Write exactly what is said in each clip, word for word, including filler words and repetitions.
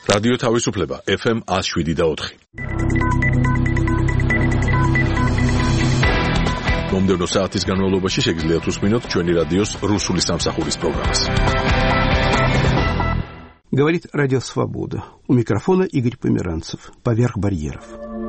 რადიო თავისუფლება ეფ ემ one oh seven და four. მომდევნო საათის განმავლობაში შეგიძლიათ უსმინოთ ჩვენი რადიოს რუსული სამსახურის პროგრამას. Говорит Радио Свобода. У микрофона Игорь Померанцев. Поверх барьеров.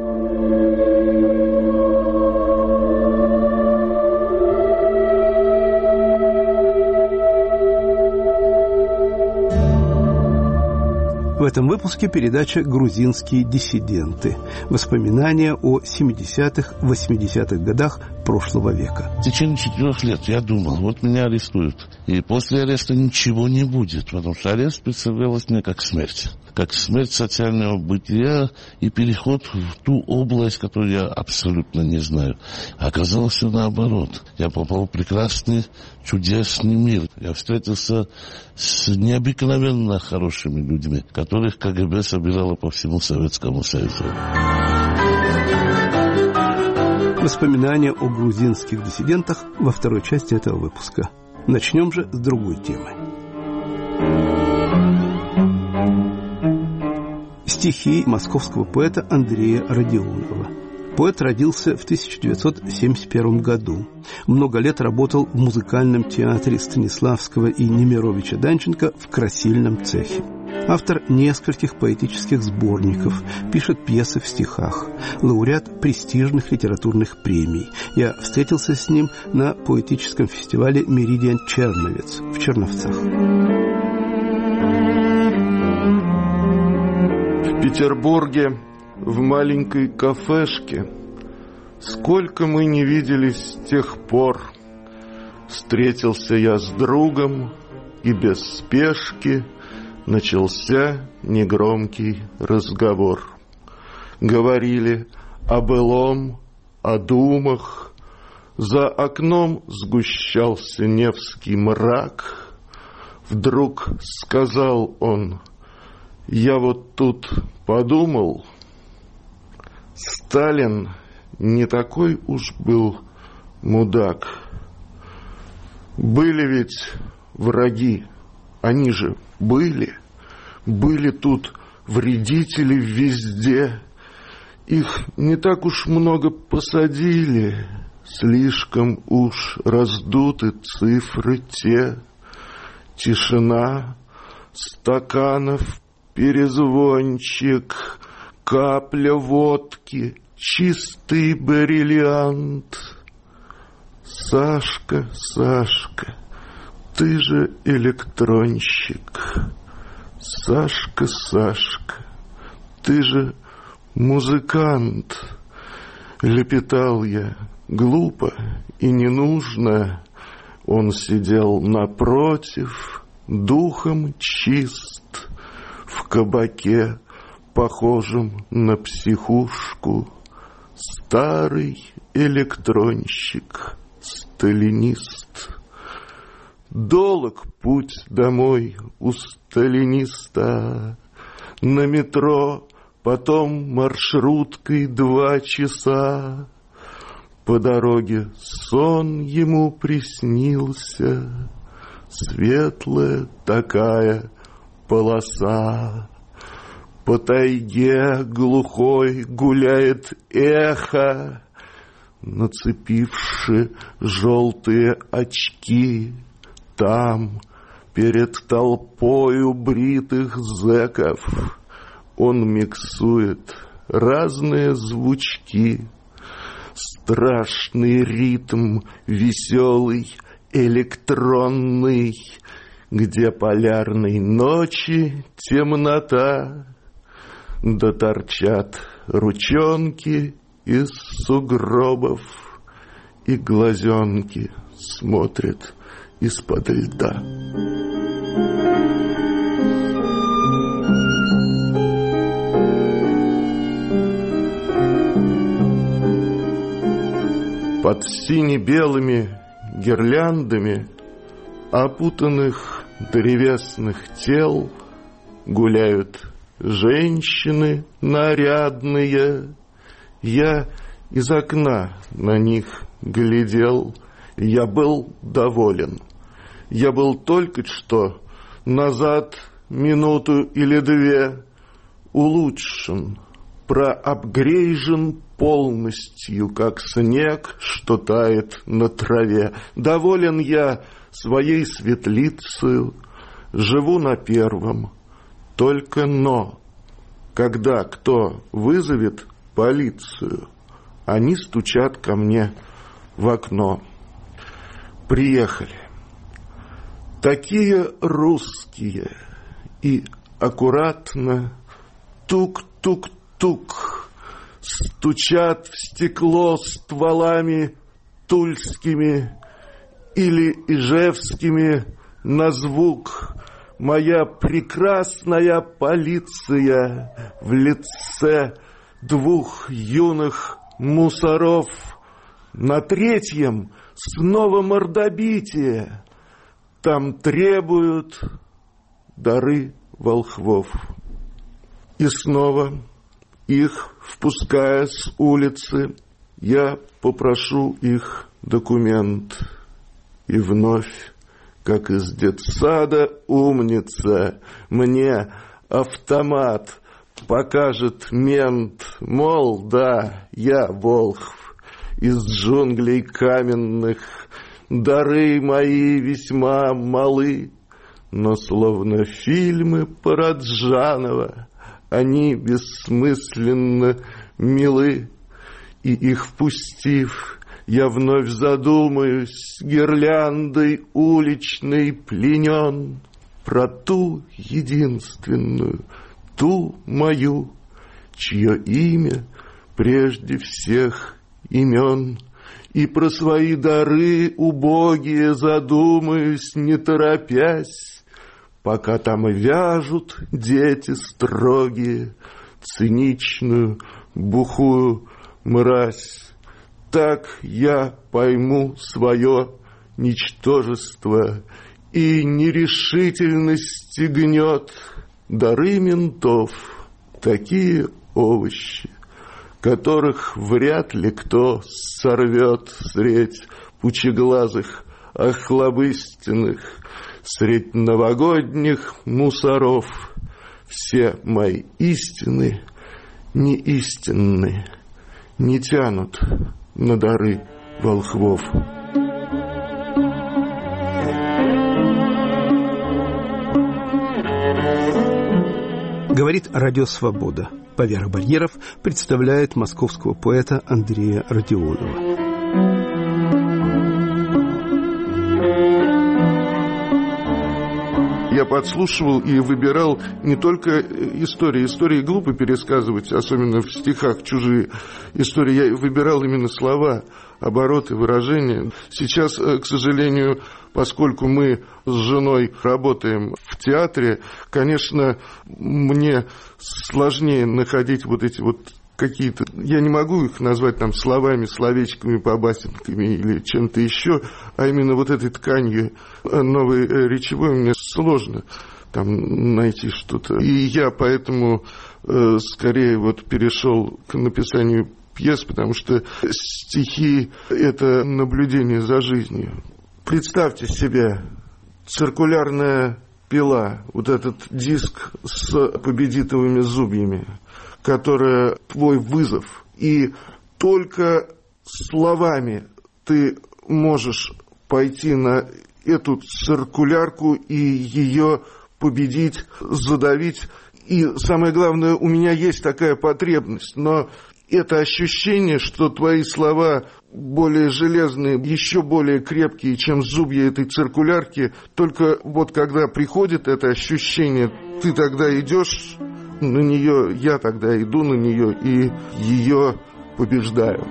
В этом выпуске передача «Грузинские диссиденты». Воспоминания о семидесятых, восьмидесятых годах прошлого века. В течение четырех лет я думал, вот меня арестуют. И после ареста ничего не будет, потому что арест представлялось мне как смерть. Как смерть социального бытия и переход в ту область, которую я абсолютно не знаю. А оказалось все наоборот. Я попал в прекрасный, чудесный мир. Я встретился с необыкновенно хорошими людьми, которых ка гэ бэ собирало по всему Советскому Союзу. Воспоминания о грузинских диссидентах во второй части этого выпуска. Начнем же с другой темы. Стихи московского поэта Андрея Родионова. Поэт родился в тысяча девятьсот семьдесят первом году. Много лет работал в музыкальном театре Станиславского и Немировича Данченко в красильном цехе. Автор нескольких поэтических сборников, пишет пьесы в стихах, лауреат престижных литературных премий. Я встретился с ним на поэтическом фестивале «Меридиан Черновец» в Черновцах. В Петербурге, в маленькой кафешке, сколько мы не виделись с тех пор. Встретился я с другом, и без спешки начался негромкий разговор. Говорили о былом, о думах. За окном сгущался Невский мрак. Вдруг сказал он: «Я вот тут подумал, Сталин не такой уж был мудак. Были ведь враги, они же были, были тут вредители везде. Их не так уж много посадили, слишком уж раздуты цифры те. Тишина стаканов, перезвончик, капля водки, чистый бриллиант. Сашка, Сашка, ты же электронщик. Сашка, Сашка, ты же музыкант. Лепетал я глупо и ненужно. Он сидел напротив, духом чист, в кабаке, похожем на психушку. Старый электронщик, сталинист. Долог путь домой у сталиниста. На метро, потом маршруткой два часа. По дороге сон ему приснился. Светлая такая полоса. По тайге глухой гуляет эхо, нацепивши желтые очки. Там, перед толпою бритых зэков, он миксует разные звучки. Страшный ритм, веселый, электронный, где полярной ночи темнота, да торчат ручонки из сугробов, и глазенки смотрят из-под льда. Под сине-белыми гирляндами опутанных древесных тел гуляют женщины нарядные. Я из окна на них глядел, я был доволен. Я был только что назад минуту или две улучшен, проапгрейжен полностью, как снег, что тает на траве. Доволен я своей светлицею, живу на первом. Только но, когда кто вызовет полицию, они стучат ко мне в окно. Приехали. Такие русские. И аккуратно тук-тук-тук стучат в стекло стволами тульскими или ижевскими на звук. Моя прекрасная полиция в лице двух юных мусоров. На третьем снова мордобитие. Там требуют дары волхвов. И снова, их впуская с улицы, я попрошу их документ. И вновь, как из детсада умница, мне автомат покажет мент, мол, да, я волхв из джунглей каменных, дары мои весьма малы, но словно фильмы Параджанова они бессмысленно милы, и их впустив, я вновь задумаюсь, гирляндой уличной пленен, про ту единственную, ту мою, чье имя прежде всех имен, и про свои дары убогие задумаюсь, не торопясь, пока там вяжут дети строгие циничную бухую мразь. Так я пойму свое ничтожество, и нерешительность гнет. Дары ментов — такие овощи, которых вряд ли кто сорвет средь пучеглазых охлобыстиных, средь новогодних мусоров. Все мои истины не истинны, не тянут на дары волхвов. Говорит Радио Свобода. Поверх барьеров представляет московского поэта Андрея Родионова. Я подслушивал и выбирал не только истории. Истории глупо пересказывать, особенно в стихах чужие истории. Я выбирал именно слова, обороты, выражения. Сейчас, к сожалению, поскольку мы с женой работаем в театре, конечно, мне сложнее находить вот эти вот какие-то, я не могу их назвать там словами, словечками, побасенками или чем-то еще, а именно вот этой тканью новой речевой мне сложно там найти что-то. И я поэтому э, скорее вот перешел к написанию пьес, потому что стихи – это наблюдение за жизнью. Представьте себе, циркулярная пила, вот этот диск с победитовыми зубьями, которая твой вызов. И только словами ты можешь пойти на эту циркулярку и ее победить, задавить. И самое главное, у меня есть такая потребность, но это ощущение, что твои слова более железные, еще более крепкие, чем зубья этой циркулярки, только вот когда приходит это ощущение, ты тогда идешь на нее, я тогда иду на нее и ее побеждаю.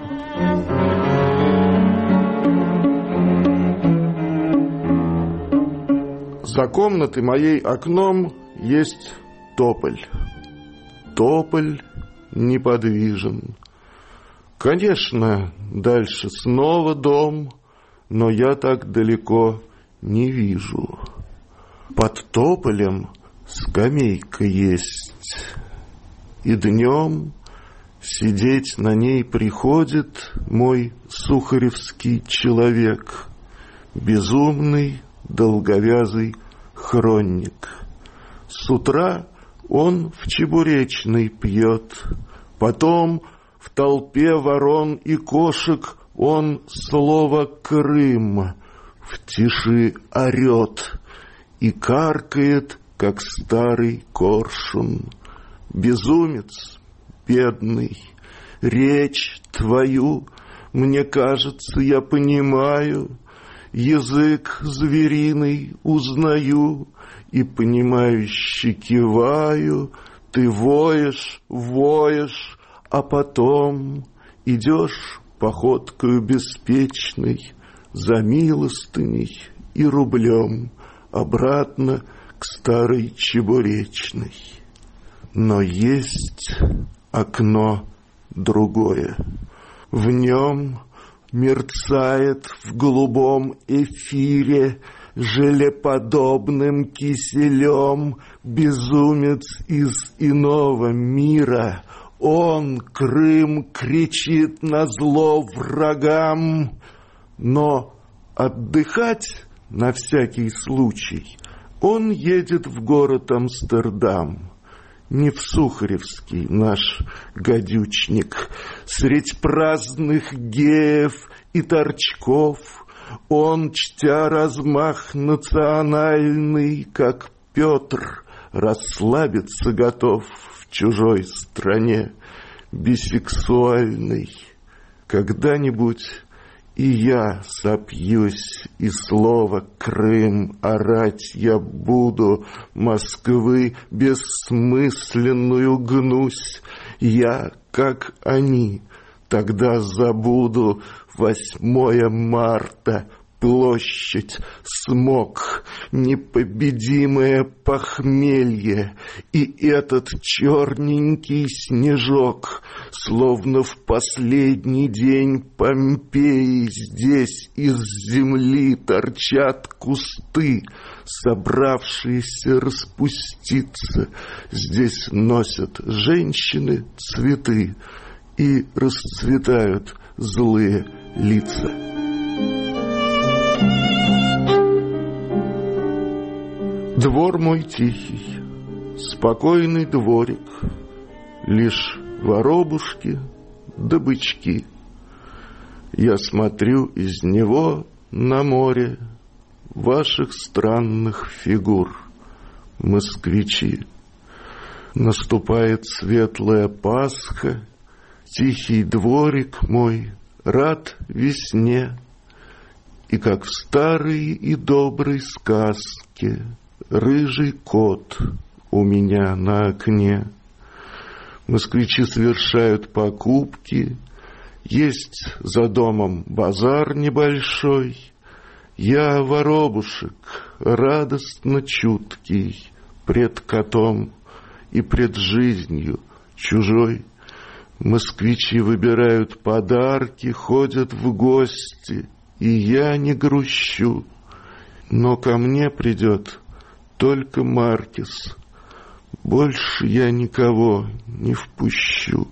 За комнатой моей окном есть тополь. Тополь неподвижен. Конечно, дальше снова дом, но я так далеко не вижу. Под тополем скамейка есть, и днем сидеть на ней приходит мой сухаревский человек, безумный долговязый хронник. С утра он в Чебуречной пьет. Потом в толпе ворон и кошек он слово «Крым» в тиши орет и каркает, как старый коршун. Безумец бедный, речь твою, мне кажется, я понимаю, язык звериный узнаю и понимающе киваю. Ты воешь, воешь, а потом идешь походкою беспечной за милостыней и рублем обратно к старой Чебуречной. Но есть окно другое. В нем мерцает в голубом эфире желеподобным киселем безумец из иного мира. Он, Крым, кричит назло врагам, но отдыхать на всякий случай он едет в город Амстердам. Не в Сухаревский наш гадючник, средь праздных геев и торчков, он, чтя размах национальный, как Петр, расслабиться готов в чужой стране бисексуальной. Когда-нибудь и я сопьюсь, и слово «Крым» орать я буду, Москвы бессмысленную гнусь. Я, как они, тогда забуду восьмое марта, площадь, смог, непобедимое похмелье, и этот черненький снежок, словно в последний день Помпеи здесь из земли торчат кусты, собравшиеся распуститься. Здесь носят женщины цветы и расцветают злые лица. Двор мой тихий, спокойный дворик, лишь воробушки да бычки. Я смотрю из него на море ваших странных фигур, москвичи. Наступает светлая Пасха, тихий дворик мой рад весне, и как в старой и доброй сказке рыжий кот у меня на окне. Москвичи совершают покупки, есть за домом базар небольшой. Я воробушек, радостно чуткий, пред котом и пред жизнью чужой. Москвичи выбирают подарки, ходят в гости, и я не грущу. Но ко мне придет только Маркес, больше я никого не впущу.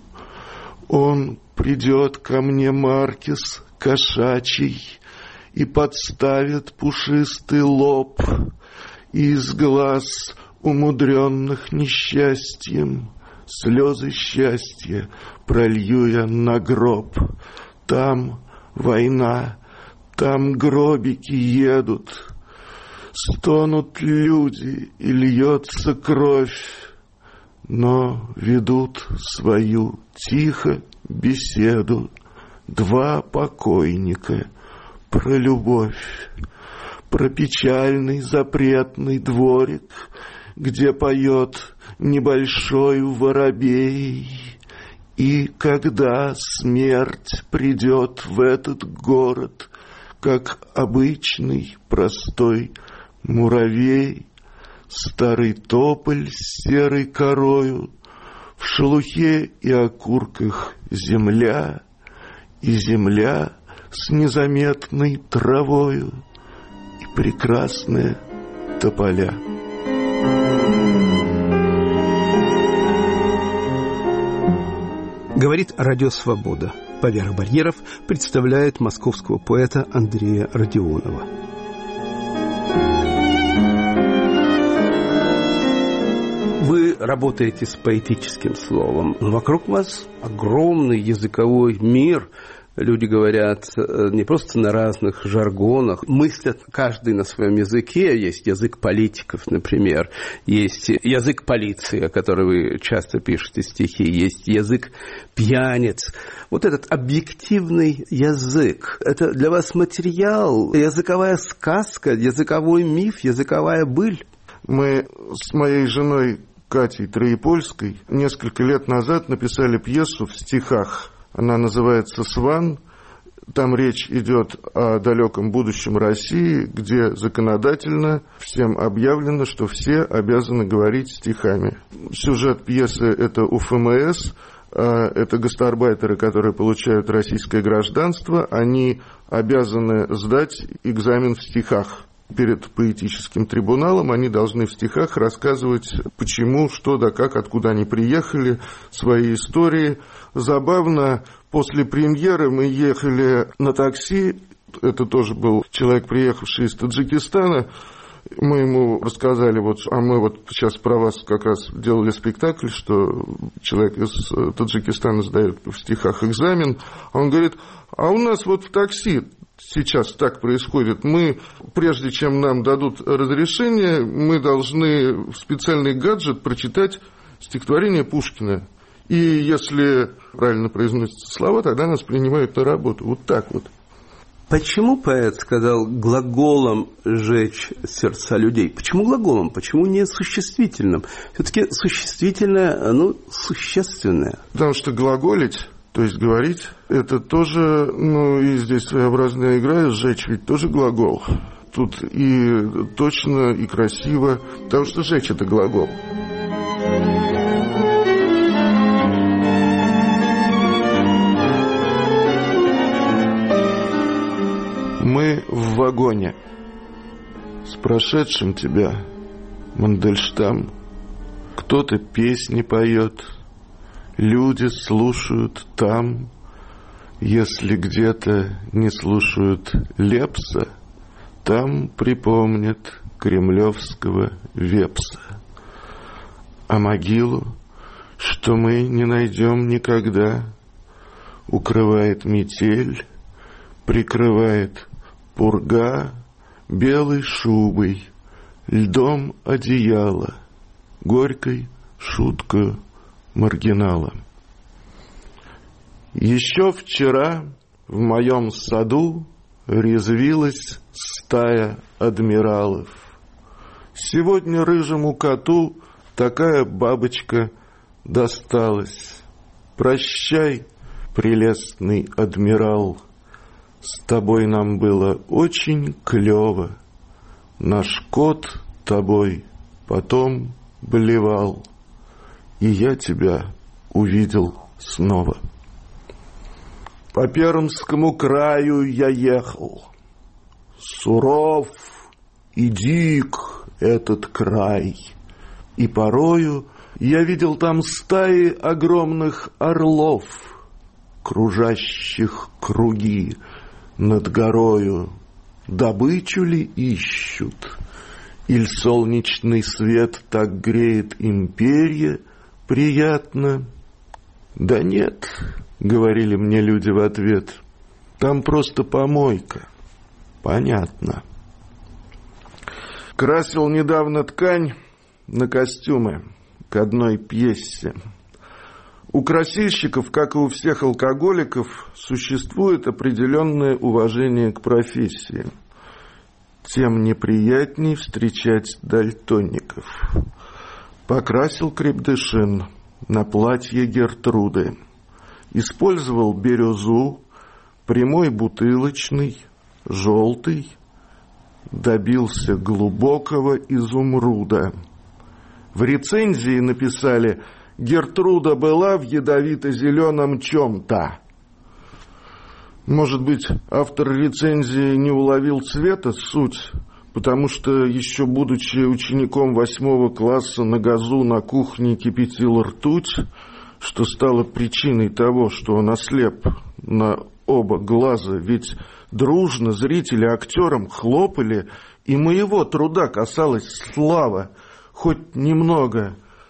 Он придет ко мне, Маркес, кошачий, и подставит пушистый лоб, и из глаз, умудренных несчастьем, слезы счастья пролью я на гроб. Там война, там гробики едут, стонут люди и льется кровь, но ведут свою тихо беседу два покойника про любовь, про печальный запретный дворик, где поет небольшой воробей. И когда смерть придет в этот город, как обычный простой муравей, старый тополь с серой корою, в шелухе и окурках земля, и земля с незаметной травою, и прекрасные тополя. Говорит Радио Свобода. Поверх барьеров представляет московского поэта Андрея Родионова. Вы работаете с поэтическим словом. Вокруг вас огромный языковой мир. Люди говорят не просто на разных жаргонах, мыслят каждый на своем языке. Есть язык политиков, например, есть язык полиции, о котором вы часто пишете стихи, есть язык пьяниц. Вот этот объективный язык, это для вас материал, языковая сказка, языковой миф, языковая быль. Мы с моей женой Катей Троепольской несколько лет назад написали пьесу в стихах. Она называется «Сван». Там речь идет о далеком будущем России, где законодательно всем объявлено, что все обязаны говорить стихами. Сюжет пьесы – это УФМС, это гастарбайтеры, которые получают российское гражданство. Они обязаны сдать экзамен в стихах. Перед поэтическим трибуналом они должны в стихах рассказывать, почему, что да как, откуда они приехали, свои истории. Забавно, после премьеры мы ехали на такси, это тоже был человек, приехавший из Таджикистана, мы ему рассказали, вот, а мы вот сейчас про вас как раз делали спектакль, что человек из Таджикистана сдает в стихах экзамен, а он говорит, а у нас вот в такси сейчас так происходит. Мы, прежде чем нам дадут разрешение, мы должны в специальный гаджет прочитать стихотворение Пушкина. И если правильно произносятся слова, тогда нас принимают на работу. Вот так вот. Почему поэт сказал глаголом «жечь сердца людей»? Почему глаголом? Почему не существительным? Все-таки существительное, ну, существенное. Потому что глаголить... То есть говорить, это тоже, ну и здесь своеобразная игра, сжечь ведь тоже глагол. Тут и точно, и красиво, потому что сжечь это глагол. Мы в вагоне. С прошедшим тебя, Мандельштам. Кто-то песни поет. Люди слушают там, если где-то не слушают Лепса, там припомнят кремлевского Вепса. А могилу, что мы не найдем никогда, укрывает метель, прикрывает пурга белой шубой, льдом одеяла, горькой шуткою маргинала. Еще вчера в моем саду резвилась стая адмиралов. Сегодня рыжему коту такая бабочка досталась. Прощай, прелестный адмирал, с тобой нам было очень клево. Наш кот тобой потом блевал. И я тебя увидел снова. По Пермскому краю я ехал. Суров и дик этот край. И порою я видел там стаи огромных орлов, кружащих круги над горою. Добычу ли ищут? Иль солнечный свет так греет им перья, приятно? Да нет, говорили мне люди в ответ, там просто помойка. Понятно. Красил недавно ткань на костюмы к одной пьесе. У красильщиков, как и у всех алкоголиков, существует определенное уважение к профессии. Тем неприятней встречать дальтоников. Покрасил крепдышин на платье Гертруды. Использовал бирюзу, прямой бутылочный, желтый. Добился глубокого изумруда. В рецензии написали: Гертруда была в ядовито-зеленом чем-то. Может быть, автор рецензии не уловил цвета суть, потому что, еще будучи учеником восьмого класса, на газу на кухне кипятил ртуть, что стало причиной того, что он ослеп на оба глаза, ведь дружно зрители актерам хлопали, и моего труда касалась слава, хоть немного.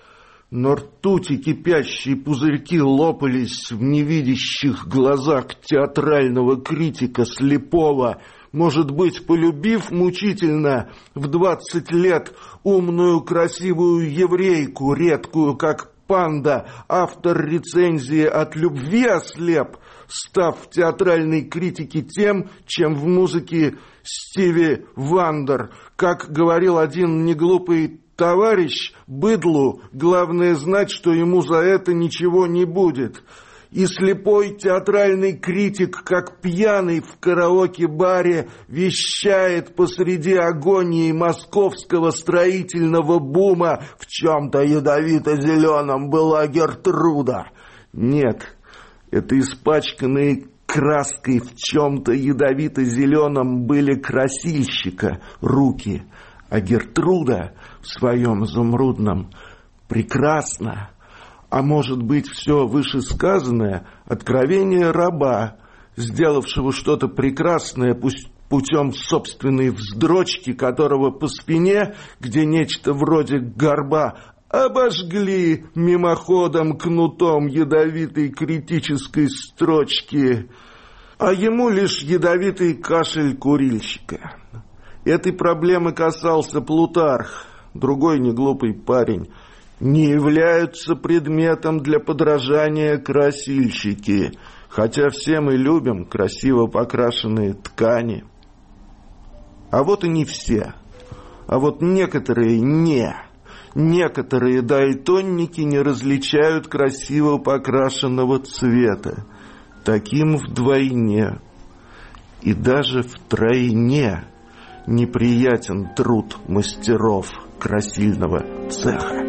но ртути кипящие пузырьки лопались в невидящих глазах театрального критика слепого, может быть, полюбив мучительно в двадцать лет умную красивую еврейку, редкую, как панда, автор рецензии «От любви ослеп», став в театральной критике тем, чем в музыке Стиви Вандер. Как говорил один неглупый товарищ, быдлу главное знать, что ему за это ничего не будет. И слепой театральный критик, как пьяный в караоке-баре, вещает посреди агонии московского строительного бума: в чем-то ядовито-зеленом была Гертруда. Нет, это испачканные краской в чем-то ядовито-зеленом были красильщика руки, а Гертруда в своем изумрудном прекрасна. А может быть, все вышесказанное — откровение раба, сделавшего что-то прекрасное, пусть путем собственной вздрочки, которого по спине, где нечто вроде горба, обожгли мимоходом кнутом ядовитой критической строчки, а ему лишь ядовитый кашель курильщика. Этой проблемы касался Плутарх, другой неглупый парень. Не являются предметом для подражания красильщики, хотя все мы любим красиво покрашенные ткани. А вот и не все, а вот некоторые не. Некоторые дальтонники не различают красиво покрашенного цвета. Таким вдвойне и даже втройне неприятен труд мастеров красильного цеха.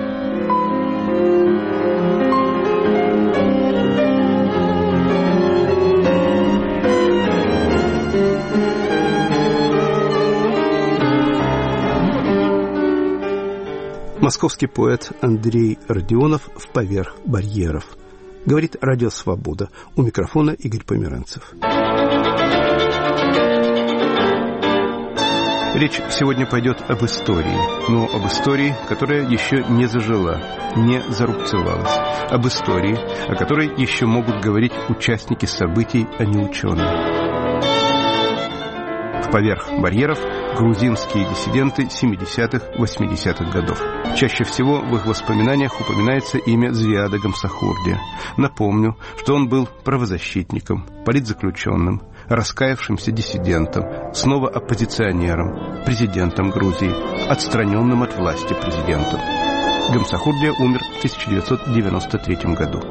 Московский поэт Андрей Родионов в «Поверх барьеров». Говорит Радио Свобода. У микрофона Игорь Померанцев. Речь сегодня пойдет об истории, но об истории, которая еще не зажила, не зарубцевалась. Об истории, о которой еще могут говорить участники событий, а не ученые. В «Поверх барьеров» грузинские диссиденты семидесятых-восьмидесятых годов. Чаще всего в их воспоминаниях упоминается имя Зиада Гамсахурдия. Напомню, что он был правозащитником, политзаключенным, раскаявшимся диссидентом, снова оппозиционером, президентом Грузии, отстраненным от власти президентом. Гамсахурдия умер в тысяча девятьсот девяносто третьем году.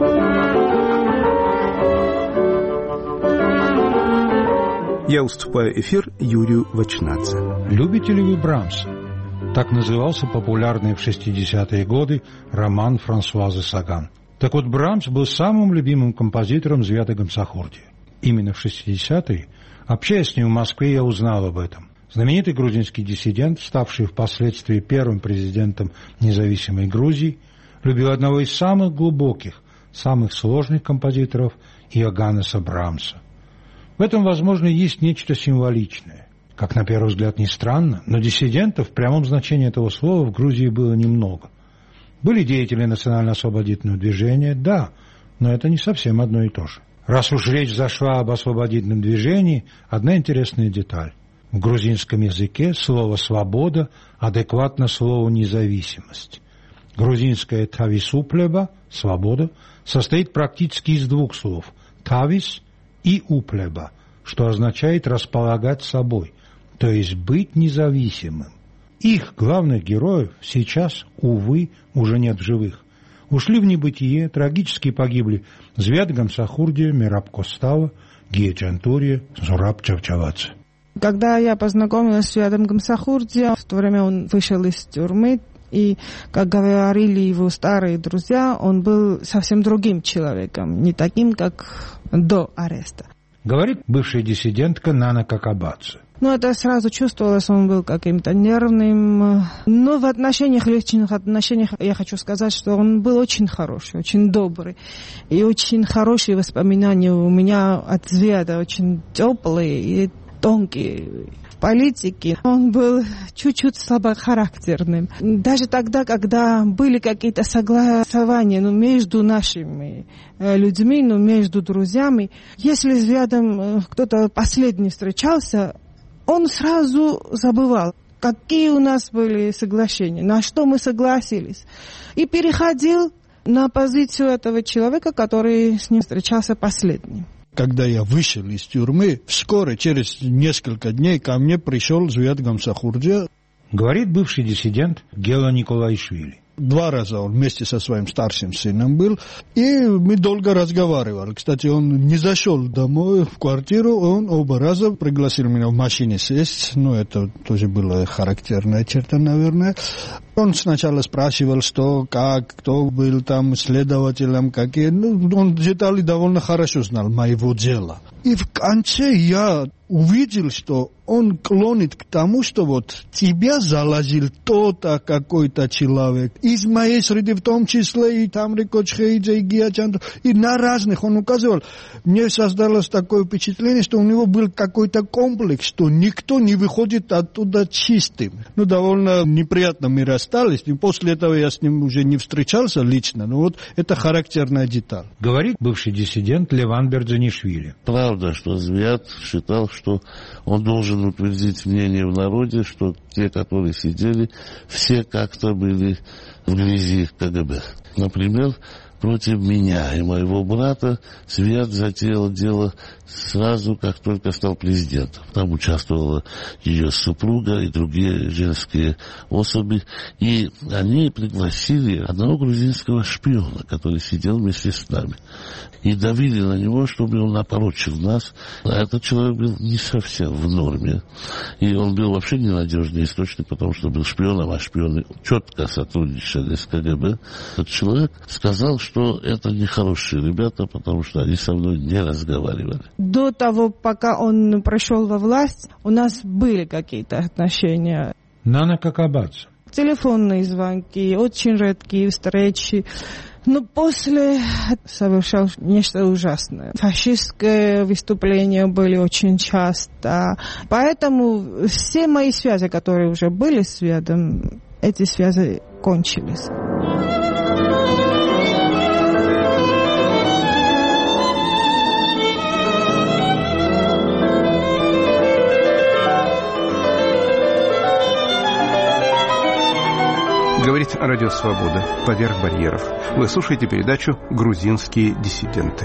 Я уступаю эфир Юрию Вачнадзе. Любите ли вы Брамса? Так назывался популярный в шестидесятые годы роман Франсуазы Саган. Так вот, Брамс был самым любимым композитором Зиада Гамсахурдия. Именно в шестидесятые, общаясь с ним в Москве, я узнал об этом. Знаменитый грузинский диссидент, ставший впоследствии первым президентом независимой Грузии, любил одного из самых глубоких, самых сложных композиторов Иоганнеса Брамса. В этом, возможно, есть нечто символичное. Как на первый взгляд ни странно, но диссидентов в прямом значении этого слова в Грузии было немного. Были деятели национально-освободительного движения, да, но это не совсем одно и то же. Раз уж речь зашла об освободительном движении, одна интересная деталь. В грузинском языке слово «свобода» адекватно слову «независимость». Грузинское «тависуплеба» — «свобода» состоит практически из двух слов «тавис» и «уплеба», что означает «располагать собой», то есть быть независимым. Их главных героев сейчас, увы, уже нет в живых. Ушли в небытие, трагически погибли Зиад Гамсахурдия, Мераб Костава, Гия Джантурия, Зураб Чавчавадзе. Когда я познакомилась с Зиадом Гамсахурдием, в то время он вышел из тюрьмы, и, как говорили его старые друзья, он был совсем другим человеком, не таким, как до ареста. Говорит бывшая диссидентка Нана Какабадзе. Ну, это сразу чувствовалось, он был каким-то нервным. Но в отношениях, личных отношениях, я хочу сказать, что он был очень хороший, очень добрый. И очень хорошие воспоминания у меня от Зиада, очень теплые и тонкие. политике. Он был чуть-чуть слабохарактерным. Даже тогда, когда были какие-то согласования ну, между нашими людьми, ну, между друзьями, если рядом кто-то последний встречался, он сразу забывал, какие у нас были соглашения, на что мы согласились, и переходил на позицию этого человека, который с ним встречался последним. Когда я вышел из тюрьмы, вскоре, через несколько дней, ко мне пришел Зиад Гамсахурдия. Говорит бывший диссидент Гела Николаишвили. Два раза он вместе со своим старшим сыном был, и мы долго разговаривали. Кстати, он не зашел домой, в квартиру, он оба раза пригласил меня в машине сесть, ну, это тоже была характерная черта, наверное. Он сначала спрашивал, что, как, кто был там следователем, какие, ну, он детали довольно хорошо знал моего дела. И в конце я увидел, что он клонит к тому, что вот тебя заложил то-то какой-то человек. Из моей среды, в том числе и там Рикочхейдзе, и Гиачан, и на разных он указывал. Мне создалось такое впечатление, что у него был какой-то комплекс, что никто не выходит оттуда чистым. Ну, довольно неприятно мы расстались, и после этого я с ним уже не встречался лично, но вот это характерная деталь. Говорит бывший диссидент Леван Бердзанишвили. Правда, что Зиад считал, что он должен утвердить мнение в народе, что те, которые сидели, все как-то были в грязи КГБ. Например, против меня и моего брата Зиад затеял дело сразу, как только стал президентом. Там участвовала ее супруга и другие женские особи. И они пригласили одного грузинского шпиона, который сидел вместе с нами. И давили на него, чтобы он опорочил нас. А этот человек был не совсем в норме. И он был вообще ненадежный источник, потому что был шпионом, а шпионы четко сотрудничали с КГБ. Этот человек сказал, что это нехорошие ребята, потому что они со мной не разговаривали. До того, пока он пришел во власть, у нас были какие-то отношения. Нана Какабадзе. Телефонные звонки, очень редкие встречи. Но после совершал нечто ужасное. Фашистские выступления были очень часто. Поэтому все мои связи, которые уже были с Зиадом, эти связи кончились. Говорит Радио Свобода. Поверх барьеров. Вы слушаете передачу «Грузинские диссиденты».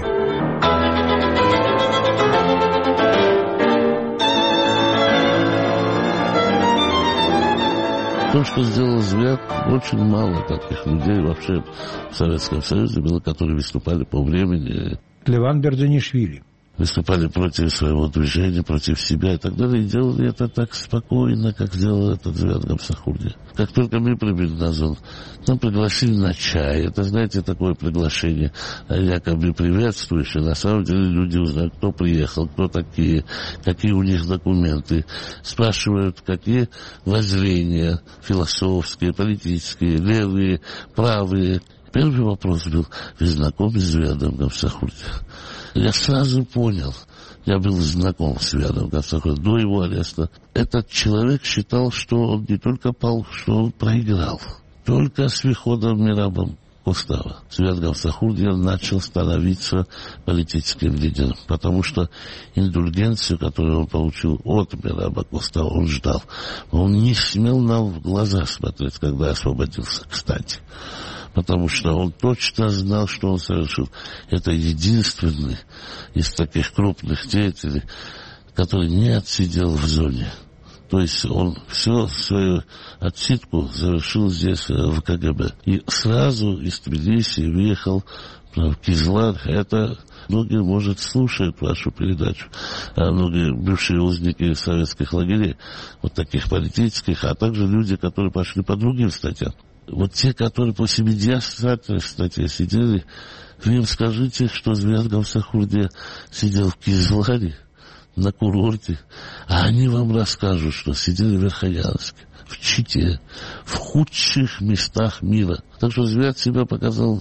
То, что сделал Зиад, очень мало таких людей вообще в Советском Союзе было, которые выступали по времени. Леван Бердзанишвили. Выступали против своего движения, против себя и так далее. И делали это так спокойно, как сделал этот Зиад Гамсахурдия. Как только мы прибыли на зону, нам пригласили на чай. Это, знаете, такое приглашение якобы приветствующее. На самом деле люди узнают, кто приехал, кто такие, какие у них документы. Спрашивают, какие воззрения философские, политические, левые, правые. Первый вопрос был: вы знакомы с Зиадом Гамсахурдием? Я сразу понял, я был знаком с Зиадом Гамсахурдием до его ареста. Этот человек считал, что он не только пал, что он проиграл. Только с приходом Мираба Костава Зиад Гамсахурдия начал становиться политическим лидером, потому что индульгенцию, которую он получил от Мираба Костава, он ждал. Он не смел нам в глаза смотреть, когда освободился, кстати. Потому что он точно знал, что он совершил. Это единственный из таких крупных деятелей, который не отсидел в зоне. То есть он всю свою отсидку завершил здесь, в КГБ. И сразу из Тбилиси выехал в Кизляр. Это многие, может, слушают вашу передачу. А многие бывшие узники советских лагерей, вот таких политических, а также люди, которые пошли по другим статьям. Вот те, которые по семидесятой статье сидели, вы им скажите, что Зиад Гамсахурдия сидел в Кизляре, на курорте, а они вам расскажут, что сидели в Верхоянске, в Чите, в худших местах мира. Так что Зиад себя показал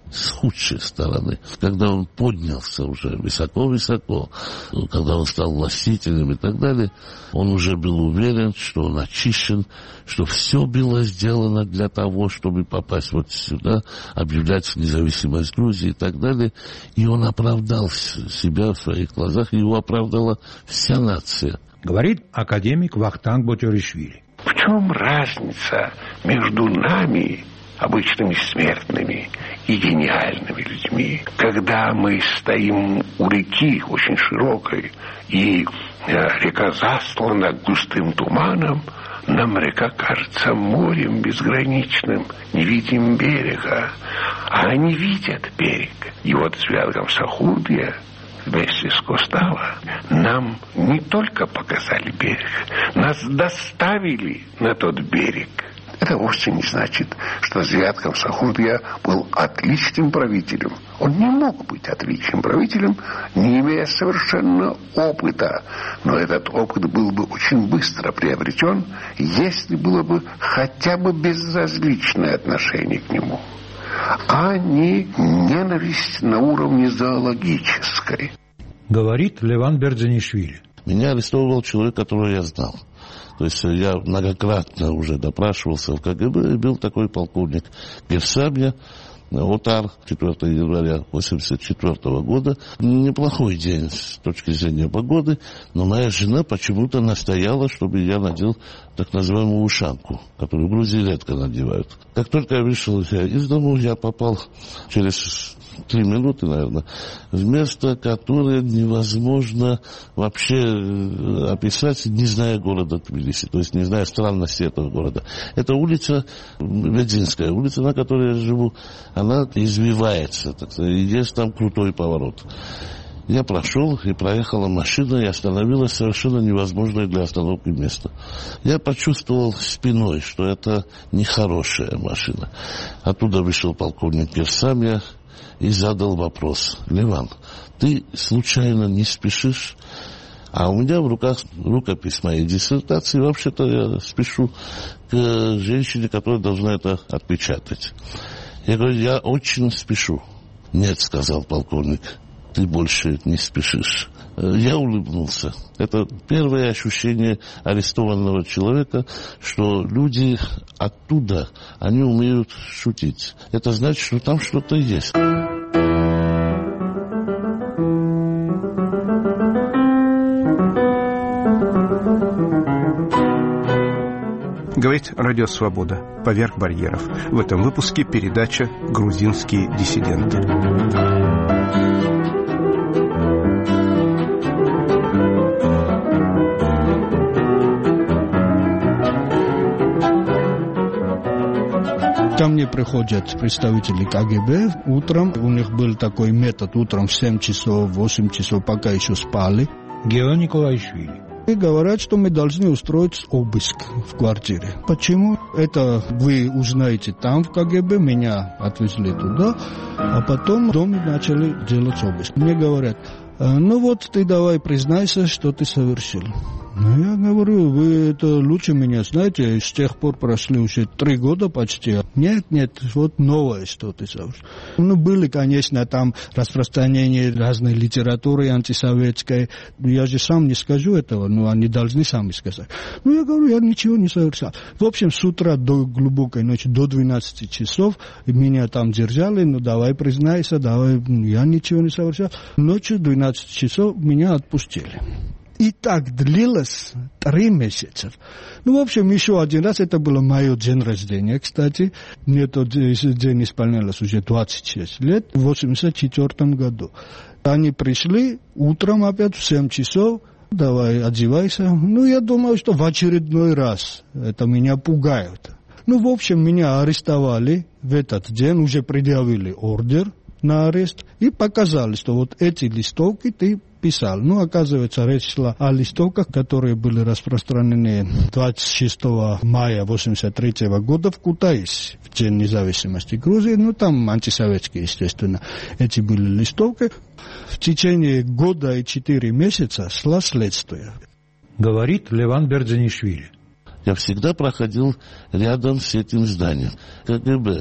с худшей стороны. Когда он поднялся уже высоко-высоко, когда он стал властителем и так далее, он уже был уверен, что он очищен, что все было сделано для того, чтобы попасть вот сюда, объявлять независимость Грузии и так далее. И он оправдал себя в своих глазах, и его оправдала вся нация. Говорит академик Вахтанг Ботёришвили. В чем разница между нами, обычными смертными, и гениальными людьми? Когда мы стоим у реки очень широкой, и река застлана густым туманом, нам река кажется морем безграничным, не видим берега, а они видят берег. И вот Свят Гамсахурдия вместе с Костава нам не только показали берег, нас доставили на тот берег. Это вовсе не значит, что Свят Гамсахурдия был отличным правителем. Он не мог быть отличным правителем, не имея совершенно опыта. Но этот опыт был бы очень быстро приобретен, если было бы хотя бы безразличное отношение к нему, а не ненависть на уровне зоологической. Говорит Леван Бердзинишвили. Меня арестовывал человек, которого я знал. То есть я многократно уже допрашивался в КГБ, и был такой полковник Герсамья, Отар, четвёртого января восемьдесят четвёртого года. Неплохой день с точки зрения погоды, но моя жена почему-то настояла, чтобы я надел так называемую ушанку, которую в Грузии редко надевают. Как только я вышел из дома, я попал через три минуты, наверное, в место, которое невозможно вообще описать, не зная города Тбилиси, то есть не зная странности этого города. Это улица, Ведзинская улица, на которой я живу, она извивается, так сказать, и есть там крутой поворот. Я прошел, и проехала машина, и остановилась совершенно невозможное для остановки место. Я почувствовал спиной, что это нехорошая машина. Оттуда вышел полковник Герсамья и задал вопрос. Леван, ты случайно не спешишь? А у меня в руках рукопись моей диссертации. Вообще-то я спешу к женщине, которая должна это отпечатать. Я говорю, я очень спешу. Нет, сказал полковник, ты больше не спешишь. Я улыбнулся. Это первое ощущение арестованного человека, что люди оттуда, они умеют шутить. Это значит, что там что-то есть. Говорит Радио Свобода. Поверх барьеров. В этом выпуске передача «Грузинские диссиденты». Ко мне приходят представители КГБ утром. У них был такой метод утром в семь часов, восемь часов, пока еще спали. Гео Николаишвили. И говорят, что мы должны устроить обыск в квартире. Почему? Это вы узнаете там в КГБ, меня отвезли туда, а потом в доме начали делать обыск. Мне говорят, ну вот ты давай признайся, что ты совершил. Ну, я говорю, вы это лучше меня знаете, с тех пор прошли уже три года почти. Нет, нет, вот новое что-то. Ну, были, конечно, там распространение разной литературы антисоветской. Я же сам не скажу этого, но они должны сами сказать. Ну, я говорю, я ничего не совершал. В общем, с утра до глубокой ночи, до двенадцати часов, меня там держали, ну, давай признайся, давай, я ничего не совершал. Ночью в двенадцать часов меня отпустили. И так длилось три месяца. Ну, в общем, еще один раз, это было мое день рождения, кстати. Мне тот день исполнялось уже двадцать шесть лет, в восемьдесят четвёртом году. Они пришли утром опять в семь часов, давай одевайся. Ну, я думаю, что в очередной раз это меня пугают. Ну, в общем, меня арестовали в этот день, уже предъявили ордер на арест и показали, что вот эти листовки ты писал. Ну, оказывается, речь шла о листовках, которые были распространены двадцать шестого мая восемьдесят третьего года в Кутаиси, в День независимости Грузии. Ну, там антисоветские, естественно, эти были листовки. В течение года и четыре месяца шла следствие. Говорит Леван Бердзинишвили. Я всегда проходил рядом с этим зданием КГБ.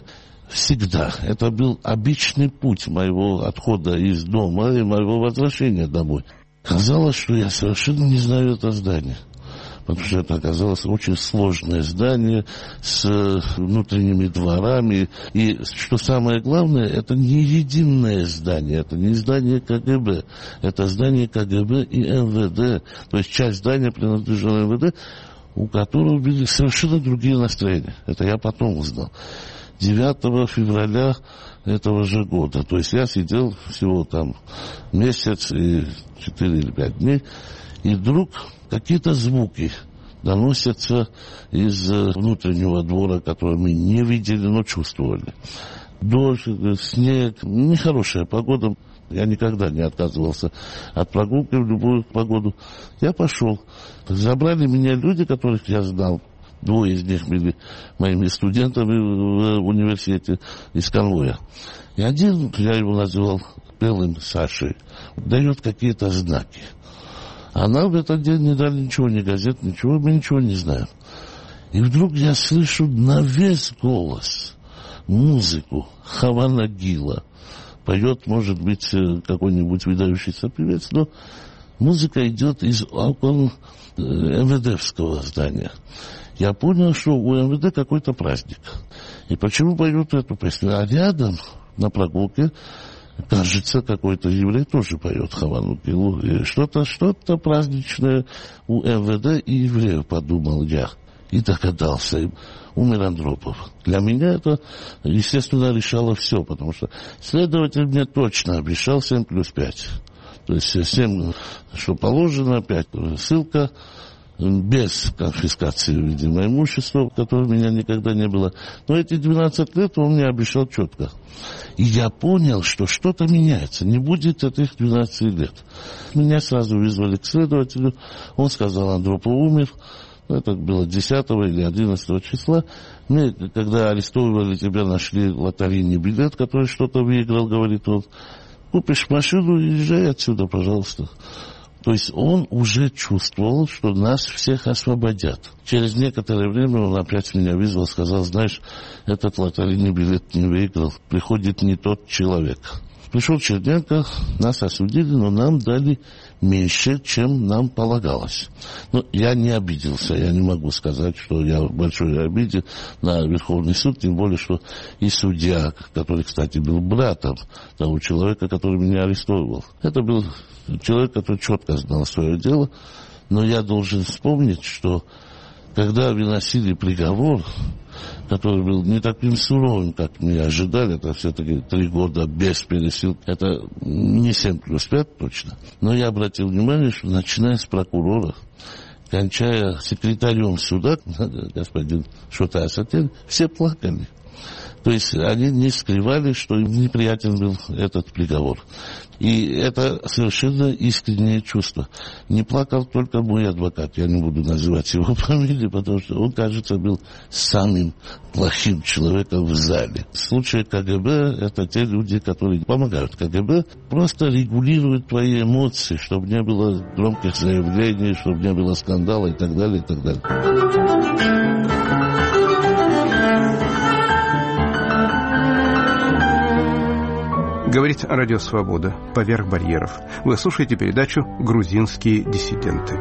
всегда. Это был обычный путь моего отхода из дома и моего возвращения домой. Казалось, что я совершенно не знаю это здание. Потому что это оказалось очень сложное здание с внутренними дворами. И, что самое главное, это не единое здание, это не здание КГБ. Это здание КГБ и МВД. То есть часть здания принадлежала МВД, у которого были совершенно другие настроения. Это я потом узнал. девятого февраля этого же года. То есть я сидел всего там месяц и четыре или пять дней, и вдруг какие-то звуки доносятся из внутреннего двора, который мы не видели, но чувствовали. Дождь, снег, нехорошая погода. Я никогда не отказывался от прогулки в любую погоду. Я пошел. Забрали меня люди, которых я знал. Двое из них были моими студентами в университете из конвоя. И один, я его называл Белым Сашей, дает какие-то знаки. А нам в этот день не дали ничего, ни газет, ничего, мы ничего не знаем. И вдруг я слышу на весь голос музыку Хава Нагила. Поет, может быть, какой-нибудь выдающийся певец, но музыка идет из окон МВДовского здания. Я понял, что у МВД какой-то праздник. И почему поют эту песню? А рядом, на прогулке, кажется, какой-то еврей тоже поет Хава Нагилу. И что-то, что-то праздничное у МВД и евреев, подумал я. И догадался. Умер Андропов. Для меня это, естественно, решало все, потому что следователь мне точно обещал семь плюс пять. То есть семь, что положено, пять ссылка, без конфискации, видимо, имущества, которого у меня никогда не было. Но эти двенадцать лет он мне обещал четко. И я понял, что что-то меняется. Не будет этих двенадцати лет. Меня сразу вызвали к следователю. Он сказал, Андропов умер. Это было десятого или одиннадцатого числа. Мы, когда арестовывали тебя, нашли лотерейный билет, который что-то выиграл, говорит он. Купишь машину и езжай отсюда, пожалуйста. То есть он уже чувствовал, что нас всех освободят. Через некоторое время он опять меня вызвал, сказал, знаешь, этот лотерейный билет не выиграл, приходит не тот человек. Пришел Черненко, нас осудили, но нам дали меньше, чем нам полагалось. Но я не обиделся, я не могу сказать, что я в большой обиде на Верховный суд, тем более, что и судья, который, кстати, был братом того человека, который меня арестовывал. Это был человек, который четко знал свое дело, но я должен вспомнить, что когда выносили приговор, который был не таким суровым, как мы ожидали, это все-таки три года без пересылки, это не семь плюс пять точно. Но я обратил внимание, что начиная с прокурора, кончая секретарем суда, господин Шотай Асатен, все плакали. То есть они не скрывали, что им неприятен был этот приговор. И это совершенно искреннее чувство. Не плакал только мой адвокат, я не буду называть его фамилию, потому что он, кажется, был самым плохим человеком в зале. В случае КГБ это те люди, которые помогают КГБ, просто регулируют твои эмоции, чтобы не было громких заявлений, чтобы не было скандала и так далее, и так далее. Говорит Радио Свобода. Поверх барьеров. Вы слушаете передачу «Грузинские диссиденты».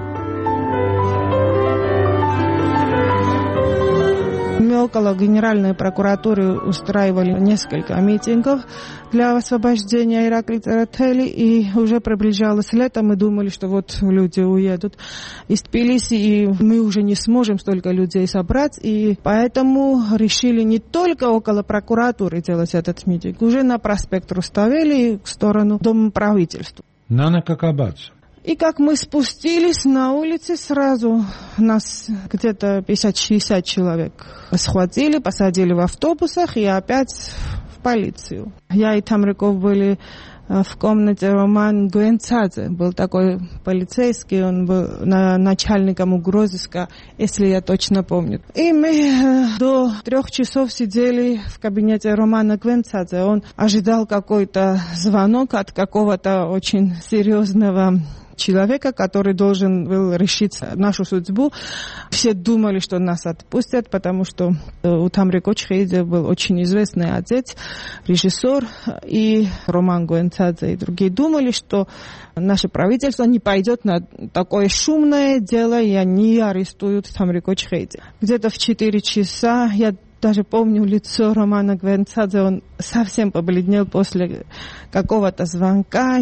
Мы около Генеральной прокуратуры устраивали несколько митингов для освобождения Ираклия Церетели, и уже приближалось лето, мы думали, что вот люди уедут из Тбилиси, и мы уже не сможем столько людей собрать, и поэтому решили не только около прокуратуры делать этот митинг, уже на проспект Руставели в сторону Дома правительства. Нана Какабадзе. И как мы спустились на улице, сразу нас где-то пятьдесят-шестьдесят человек схватили, посадили в автобусах и опять в полицию. Я и Тамриков были в комнате. Роман Гуэнцадзе был такой полицейский, он был начальником угрозыска, если я точно помню. И мы до трех часов сидели в кабинете Романа Гуэнцадзе. Он ожидал какой-то звонок от какого-то очень серьезного человека, который должен был решить нашу судьбу. Все думали, что нас отпустят, потому что у Тамри Кочхейзе был очень известный отец, режиссер, и Роман Гуэнцадзе и другие думали, что наше правительство не пойдет на такое шумное дело, и они арестуют Тамри Кочхейзе. Где-то в четыре часа я даже помню лицо Романа Гуэнцадзе, он совсем побледнел после какого-то звонка.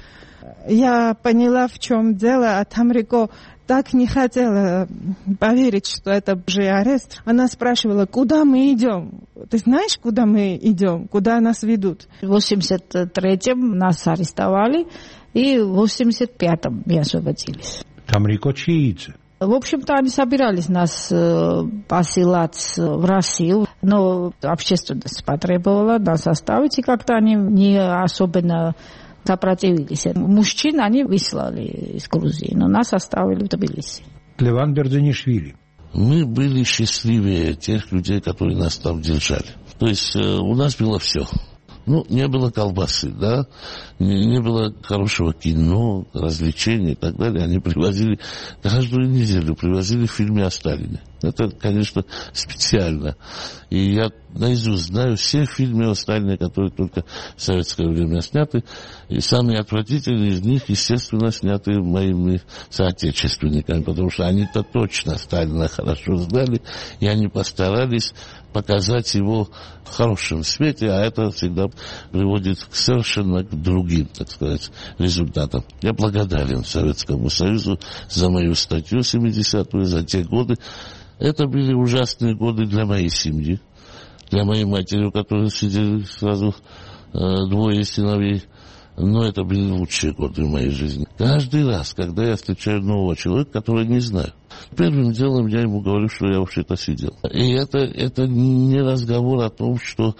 Я поняла, в чем дело, а Тамрико так не хотела поверить, что это уже арест. Она спрашивала, куда мы идем? Ты знаешь, куда мы идем? Куда нас ведут? В восемьдесят третьем нас арестовали, и в восемьдесят пятом мы освободились. Тамрико Чиидзе. В общем-то, они собирались нас э, посылать в Россию, но общественность потребовала нас оставить, и как-то они не особенно сопротивились. Мужчин они выслали из Грузии, но нас оставили в Тбилиси. Леван Бердзинишвили. Мы были счастливее тех людей, которые нас там держали. То есть э, у нас было все. Ну, не было колбасы, да, не, не было хорошего кино, развлечений и так далее. Они привозили каждую неделю, привозили фильмы о Сталине. Это, конечно, специально. И я наизусть знаю все фильмы о Сталине, которые только в советское время сняты. И самые отвратительные из них, естественно, сняты моими соотечественниками, потому что они-то точно Сталина хорошо знали, и они постарались показать его в хорошем свете, а это всегда приводит к совершенно другим, так сказать, результатам. Я благодарен Советскому Союзу за мою статью семидесятую, за те годы. Это были ужасные годы для моей семьи, для моей матери, у которой сидели сразу э, двое сыновей. Но это были лучшие годы в моей жизни. Каждый раз, когда я встречаю нового человека, которого не знаю, первым делом я ему говорю, что я вообще-то сидел. И это, это не разговор о том, что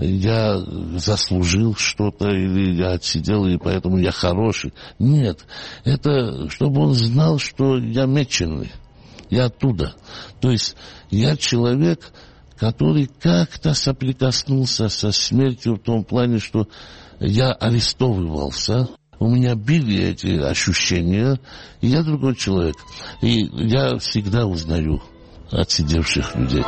я заслужил что-то или я отсидел, и поэтому я хороший. Нет, это чтобы он знал, что я меченый, я оттуда. То есть я человек, который как-то соприкоснулся со смертью в том плане, что я арестовывался, у меня были эти ощущения, и я другой человек. И я всегда узнаю отсидевших людей.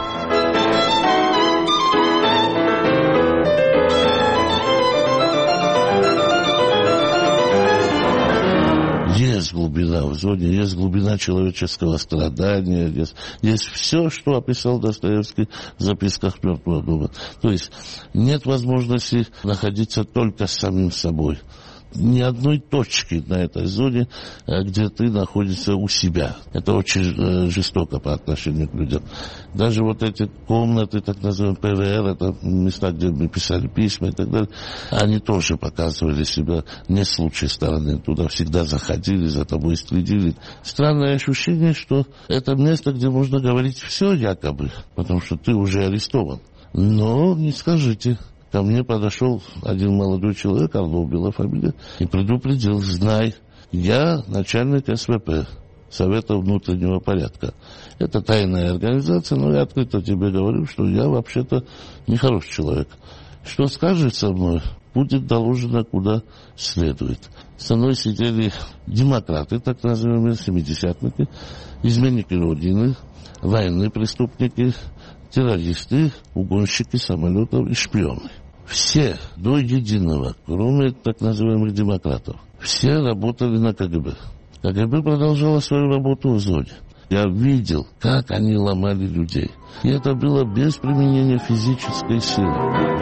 Есть глубина в зоне, есть глубина человеческого страдания, есть, есть все, что описал Достоевский в записках мертвого духа. То есть нет возможности находиться только с самим собой. Ни одной точки на этой зоне, где ты находишься у себя. Это очень жестоко по отношению к людям. Даже вот эти комнаты, так называемые пэ вэ эр, это места, где мы писали письма и так далее, они тоже показывали себя не с лучшей стороны. Туда всегда заходили, за тобой следили. Странное ощущение, что это место, где можно говорить все якобы, потому что ты уже арестован. Но не скажите. Ко мне подошел один молодой человек, Орлов была фамилия, и предупредил: знай, я начальник эс вэ пэ, Совета внутреннего порядка. Это тайная организация, но я открыто тебе говорю, что я вообще-то нехороший человек. Что скажет со мной, будет доложено куда следует. Со мной сидели демократы, так называемые семидесятники, изменники Родины, военные преступники, террористы, угонщики самолетов и шпионы. Все до единого, кроме так называемых демократов, все работали на ка гэ бэ. ка гэ бэ продолжала свою работу в зоне. Я видел, как они ломали людей. И это было без применения физической силы.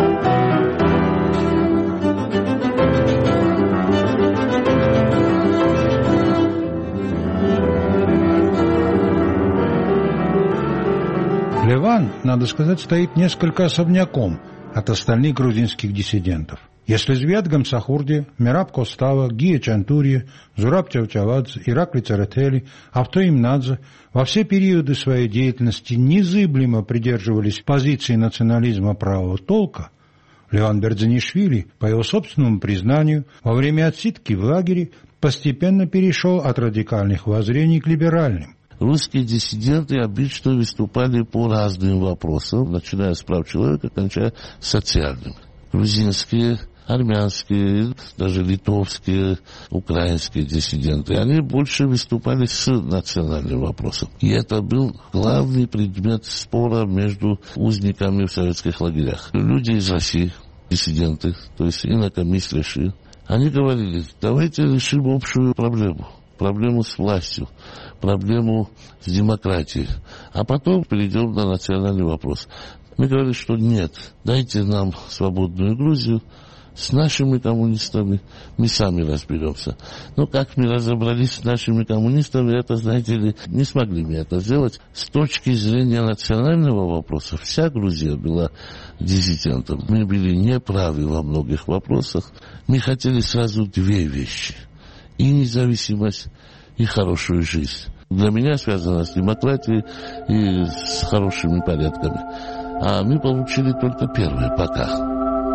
Леван, надо сказать, стоит несколько особняком от остальных грузинских диссидентов. Если Звят Гамсахурди, Мераб Костава, Гия Чантурье, Зураб Чавчавадзе, Иракли Царетели, Авто Имнадзе во все периоды своей деятельности незыблемо придерживались позиции национализма правого толка, Леван Бердзинишвили, по его собственному признанию, во время отсидки в лагере постепенно перешел от радикальных воззрений к либеральным. Русские диссиденты обычно выступали по разным вопросам, начиная с прав человека, кончая социальным. Грузинские армянские, даже литовские, украинские диссиденты. Они больше выступали с национальным вопросом. И это был главный предмет спора между узниками в советских лагерях. Люди из России, диссиденты, то есть инакомыслящие, они говорили, давайте решим общую проблему. Проблему с властью, проблему с демократией. А потом перейдем на национальный вопрос. Мы говорили, что нет, дайте нам свободную Грузию, с нашими коммунистами мы сами разберемся. Но как мы разобрались с нашими коммунистами, это, знаете ли, не смогли мы это сделать. С точки зрения национального вопроса, вся Грузия была диссидентом. Мы были неправы во многих вопросах. Мы хотели сразу две вещи. И независимость, и хорошую жизнь. Для меня связано с демократией и с хорошими порядками. А мы получили только первое пока.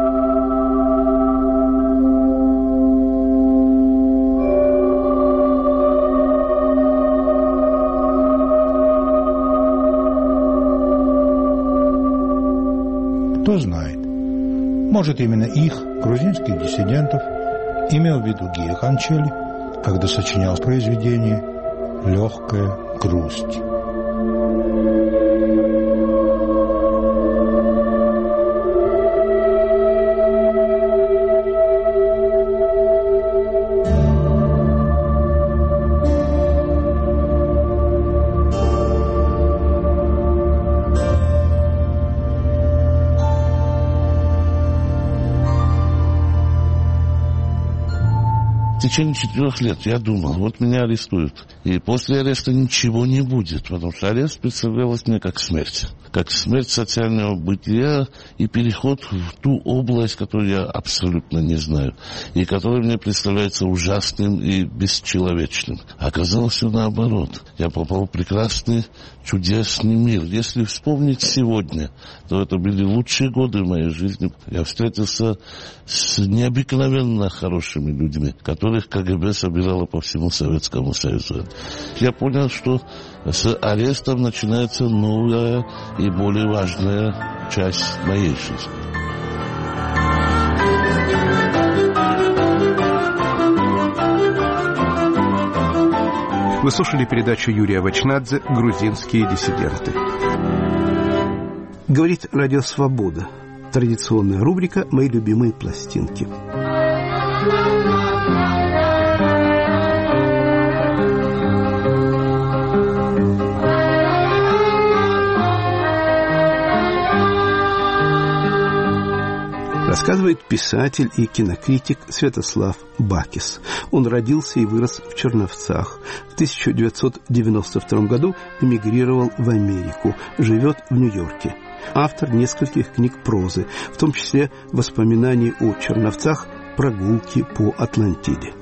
Кто знает, может, именно их, грузинских диссидентов, имел в виду Гия Ханчели, когда сочинял произведение «Легкая грусть». В течение четырех лет я думал, вот меня арестуют. И после ареста ничего не будет, потому что арест представлялось мне как смерть. Как смерть социального бытия и переход в ту область, которую я абсолютно не знаю. И которая мне представляется ужасным и бесчеловечным. Оказалось все наоборот. Я попал в прекрасный, чудесный мир. Если вспомнить сегодня, то это были лучшие годы в моей жизни. Я встретился с необыкновенно хорошими людьми, которых КГБ собирало по всему Советскому Союзу. Я понял, что с арестом начинается новая и более важная часть моей жизни. Вы слушали передачу Юрия Вачнадзе «Грузинские диссиденты». Говорит Радио Свобода. Традиционная рубрика «Мои любимые пластинки». Рассказывает писатель и кинокритик Святослав Бакис. Он родился и вырос в Черновцах. В тысяча девятьсот девяносто втором году эмигрировал в Америку. Живет в Нью-Йорке. Автор нескольких книг прозы, в том числе воспоминаний о Черновцах, прогулки по Атлантиде.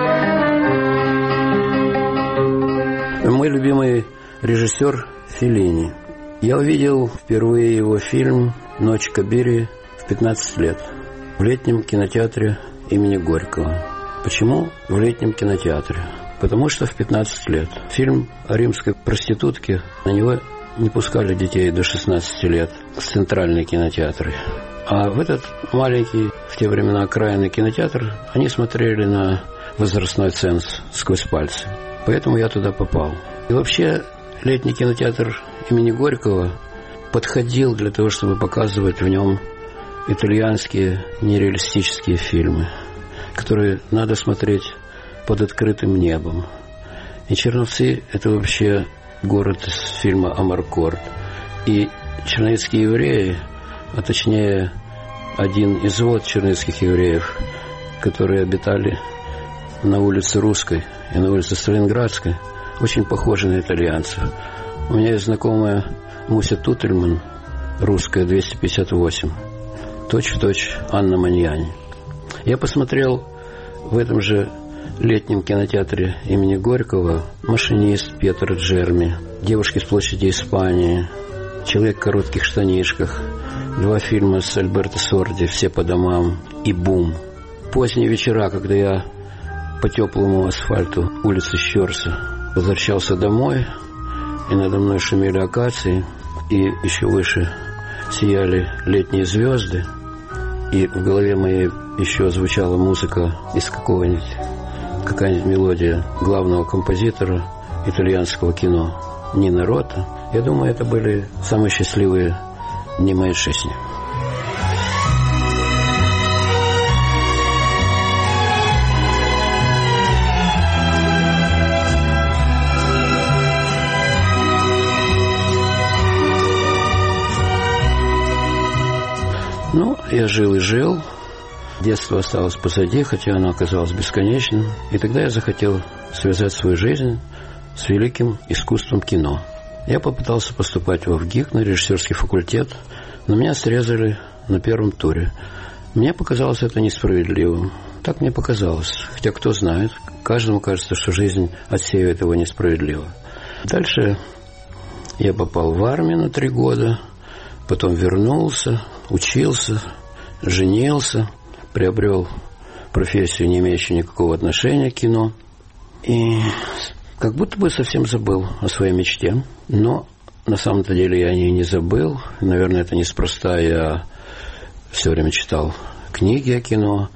Мой любимый режиссер Феллини. Я увидел впервые его фильм «Ночь Кабири» в пятнадцать лет в летнем кинотеатре имени Горького. Почему в летнем кинотеатре? Потому что в пятнадцать лет фильм о римской проститутке, на него не пускали детей до шестнадцати лет в центральные кинотеатры. А в этот маленький, в те времена окраинный кинотеатр, они смотрели на возрастной ценз сквозь пальцы. Поэтому я туда попал. И вообще летний кинотеатр имени Горького подходил для того, чтобы показывать в нем итальянские нереалистические фильмы, которые надо смотреть под открытым небом. И Черновцы – это вообще город из фильма «Амаркорд». И черновицкие евреи, а точнее один извод черновицких евреев, которые обитали на улице Русской и на улице Сталинградской, очень похожи на итальянцев. У меня есть знакомая Муся Тутельман, русская, двести пятьдесят восемь. Точь-в-точь Анна Маньяни. Я посмотрел в этом же летнем кинотеатре имени Горького «Машинист» Пьетро Джерми, «Девушки с площади Испании», «Человек в коротких штанишках», два фильма с Альберто Сорди «Все по домам» и «Бум». Поздние вечера, когда я по теплому асфальту улицы Щерса возвращался домой, и надо мной шумели акации, и еще выше сияли летние звезды, и в голове моей еще звучала музыка из какого-нибудь, какая-нибудь мелодия главного композитора итальянского кино Нино Рота, я думаю, это были самые счастливые дни моей жизни. Ну, я жил и жил. Детство осталось позади, хотя оно оказалось бесконечным. И тогда я захотел связать свою жизнь с великим искусством кино. Я попытался поступать во ВГИК на режиссерский факультет, но меня срезали на первом туре. Мне показалось это несправедливым. Так мне показалось. Хотя кто знает, каждому кажется, что жизнь отсеивает его несправедливо. Дальше я попал в армию на три года, потом вернулся, учился, женился, приобрел профессию, не имеющую никакого отношения к кино. И как будто бы совсем забыл о своей мечте. Но на самом-то деле я о ней не забыл. Наверное, это неспроста. Я все время читал книги о кино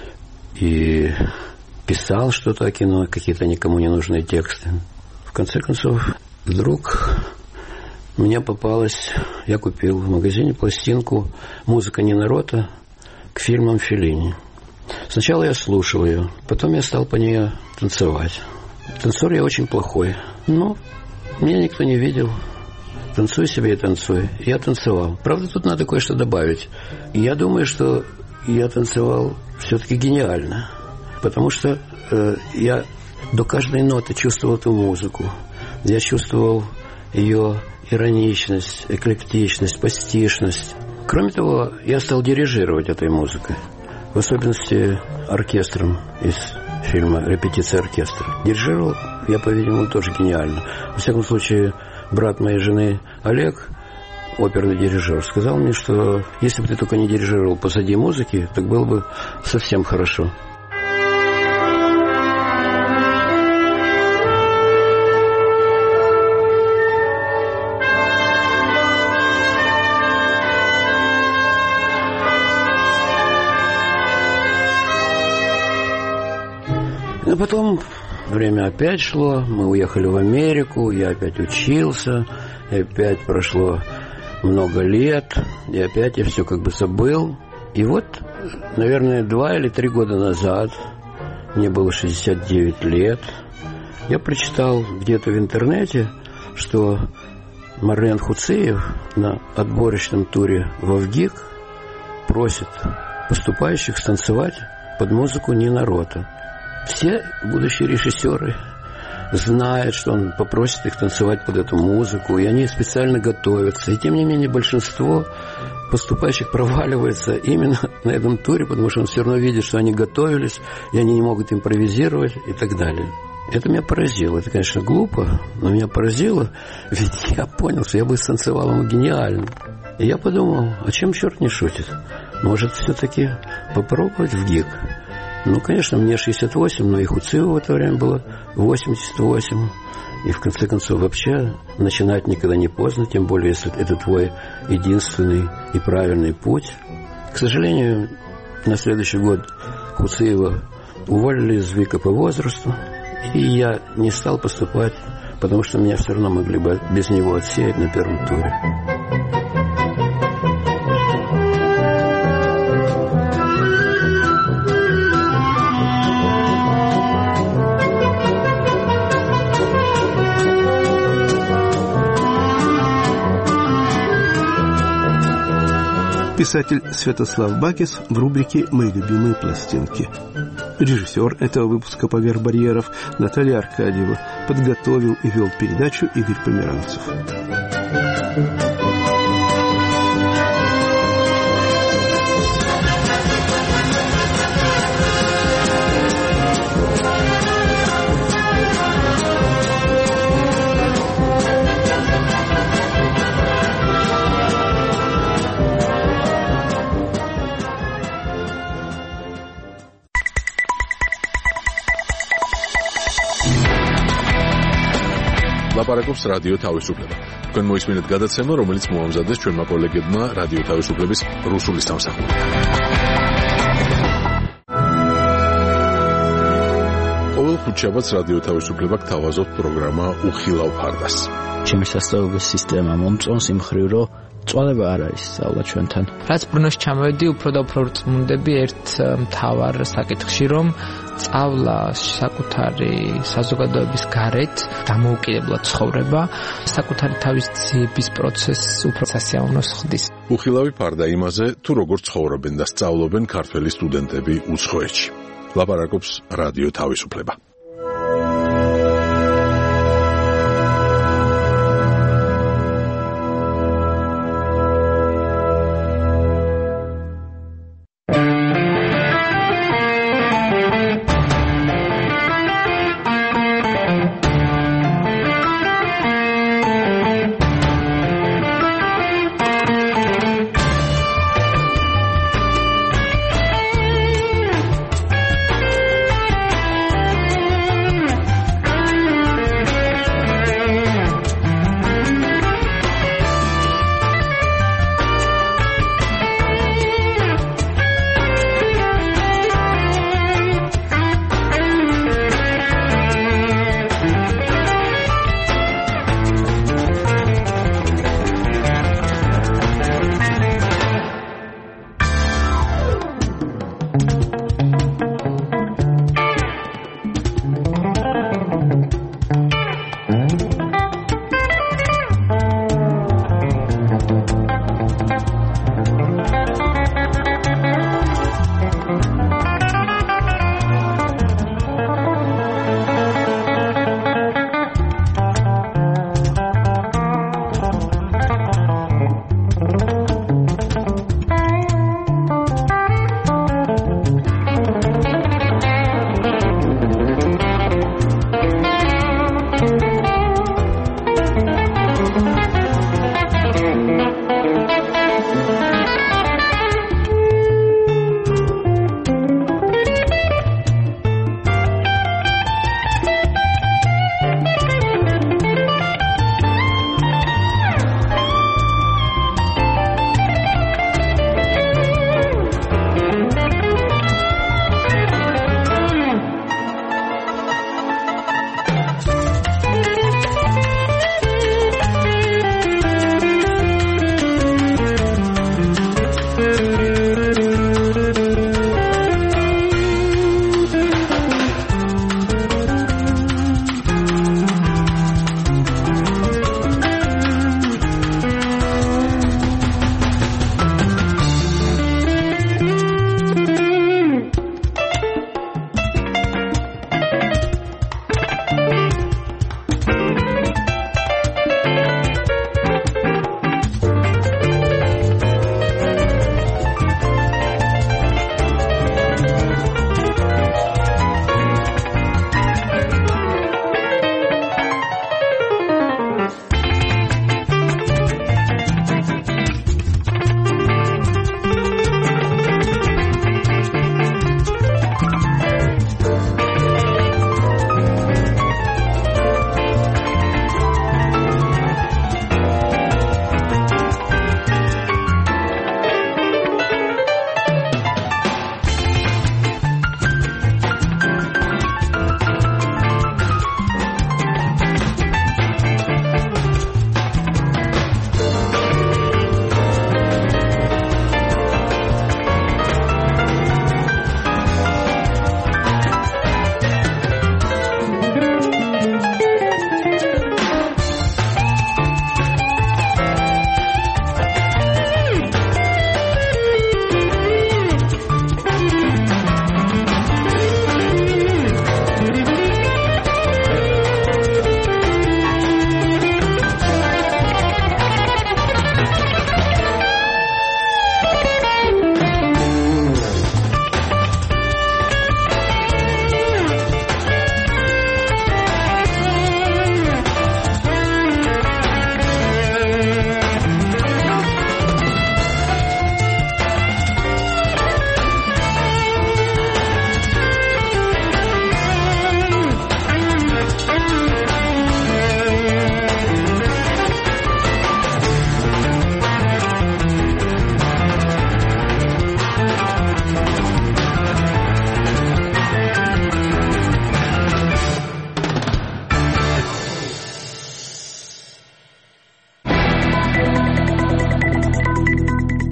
и писал что-то о кино, какие-то никому не нужные тексты. В конце концов, вдруг мне попалась, я купил в магазине пластинку «Музыка Нино Рота» к фильмам Феллини. Сначала я слушал ее, потом я стал по ней танцевать. Танцор я очень плохой, но меня никто не видел. Танцуй себе и танцуй. Я танцевал. Правда, тут надо кое-что добавить. Я думаю, что я танцевал все-таки гениально, потому что э, я до каждой ноты чувствовал эту музыку. Я чувствовал ее ироничность, эклектичность, пастишность. Кроме того, я стал дирижировать этой музыкой, в особенности оркестром из фильма «Репетиция оркестра». Дирижировал я, по-видимому, тоже гениально. Во всяком случае, брат моей жены Олег, оперный дирижер, сказал мне, что если бы ты только не дирижировал позади музыки, так было бы совсем хорошо. Но потом время опять шло, мы уехали в Америку, я опять учился, и опять прошло много лет, и опять я все как бы забыл. И вот, наверное, два или три года назад, мне было шестьдесят девять лет, я прочитал где-то в интернете, что Марлен Хуцеев на отборочном туре во ВГИК просит поступающих станцевать под музыку Нино Рота. Все будущие режиссеры знают, что он попросит их танцевать под эту музыку, и они специально готовятся. И тем не менее большинство поступающих проваливается именно на этом туре, потому что он все равно видит, что они готовились, и они не могут импровизировать и так далее. Это меня поразило. Это, конечно, глупо, но меня поразило, ведь я понял, что я бы станцевал ему гениально. И я подумал, а чем черт не шутит? Может, все-таки попробовать в ГИК? Ну, конечно, мне шестьдесят восемь, но и Хуцееву в это время было восемьдесят восемь. И, в конце концов, вообще начинать никогда не поздно, тем более, если это твой единственный и правильный путь. К сожалению, на следующий год Хуцеева уволили из ВГИКа по возрасту, и я не стал поступать, потому что меня все равно могли бы без него отсеять на первом туре. Писатель Святослав Бакис в рубрике «Мои любимые пластинки». Режиссер этого выпуска «Поверх барьеров» Наталья Аркадьева. Подготовил и вел передачу Игорь Померанцев. ლაპარაკობს რადიო თავისუფლება. თქვენ მოისმინეთ გადაცემა, რომელიც მოამზადეს ჩვენმა კოლეგებმა რადიო თავისუფლების რუსული სამსახურიდან. ყოველ ხუთშაბათს რადიო თავისუფლება გთავაზობთ პროგრამა უხილავ ფარდას. ჩემი სასწავლებელი სისტემა მომწონს იმ მხრივ, რომ წვალება არ არის სწავლა ჩვენთან. რაც ბრუნოში ჩამოვედი, უფრო და უფრო რწმუნდები ერთ მთავარ საკითხში, რომ სწავლა საკუთარი საზოგადოების გარეთ დამოუკიდებლად ცხოვრება, საკუთარი თავის ძიების პროცესს უფრო სასიამოვნოს ხდის. უხილავი ფარდა იმაზე, თუ როგორ ცხოვრობენ და სწავლობენ ქართველი სტუდენტები უცხოეთში. ლაპარაკობს რადიო თავისუფლება.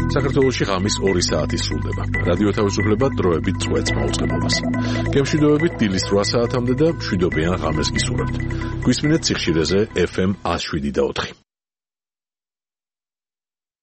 საქართველოში ღამის ორი საათი სრულდება. რადიო თავისუფლება დროებით წვეთს მაუწყებლობას. გემშვიდობებით დილის რვა საათამდე და მშვიდობიან ღამეს გისურვებთ. გვისმინეთ სიხშირეზე ეფ ემ ათი შვიდი და ოთხი.